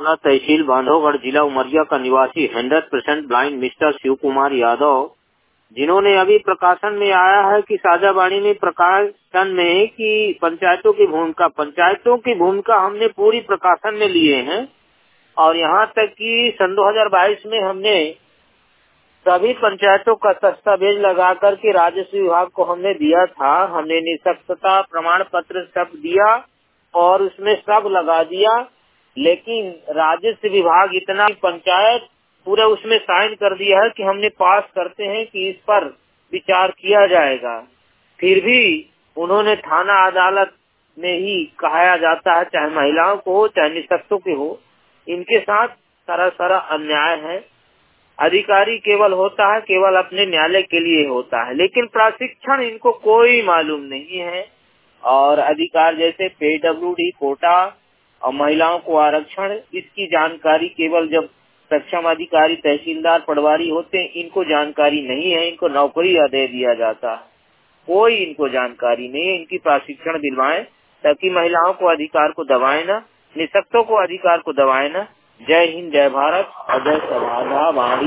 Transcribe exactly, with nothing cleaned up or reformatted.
थाना तहसील बांधवगढ़ जिला उमरिया का निवासी hundred percent blind mister Shiv Kumar Yadav, जिन्होंने अभी प्रकाशन में आया है कि साझावाणी में प्रकाशन में कि पंचायतों की भूमिका पंचायतों की भूमिका हमने पूरी प्रकाशन में लिए हैं और यहाँ तक कि सन दो हज़ार बाईस में हमने सभी पंचायतों का दस्तावेज लगा करके राजस्व विभाग को हमने दिया था। हमने निष्पक्षता प्रमाण पत्र सब दिया और उसमें सब लगा दिया, लेकिन राजस्व विभाग इतना पंचायत पूरा उसमें साइन कर दिया है कि हमने पास करते हैं कि इस पर विचार किया जाएगा। फिर भी उन्होंने थाना अदालत में ही कहाया जाता है, चाहे महिलाओं को हो चाहे निःशक्तों के हो, इनके साथ सारा सारा अन्याय है। अधिकारी केवल होता है केवल अपने न्यायालय के लिए होता है, लेकिन प्रशिक्षण इनको कोई मालूम नहीं है। और अधिकार जैसे पीडब्ल्यूडी कोटा और महिलाओं को आरक्षण, इसकी जानकारी केवल जब सक्षम अधिकारी तहसीलदार पटवारी होते हैं, इनको जानकारी नहीं है। इनको नौकरी दे दिया जाता है, कोई इनको जानकारी नहीं है। इनकी प्रशिक्षण दिलवाएं ताकि महिलाओं को अधिकार को दबाए ना, निःशक्तों को अधिकार को दबाए ना। जय हिंद, जय भारत, अजय सभाधा वाणी।